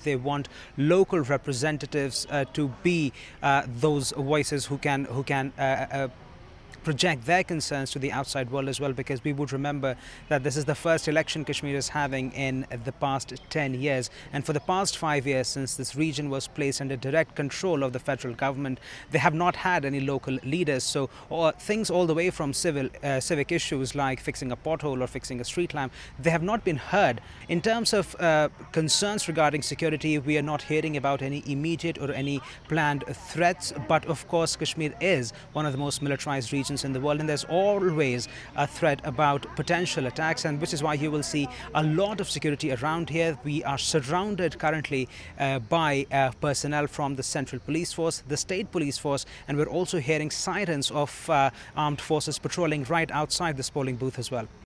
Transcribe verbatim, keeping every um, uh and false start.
they want local representatives uh, to be uh, those voices who can who can uh, uh, project their concerns to the outside world as well, because we would remember that this is the first election Kashmir is having in the past ten years, and for the past five years since this region was placed under direct control of the federal government, they have not had any local leaders. So or things all the way from civil uh, civic issues like fixing a pothole or fixing a street lamp, they have not been heard. In terms of uh, concerns regarding security, we are not hearing about any immediate or any planned threats, but of course Kashmir is one of the most militarized regions in the world, and there's always a threat about potential attacks, and which is why you will see a lot of security around here. We are surrounded currently uh, by uh, personnel from the Central Police Force, the State Police Force, and we're also hearing sirens of uh, armed forces patrolling right outside this polling booth as well.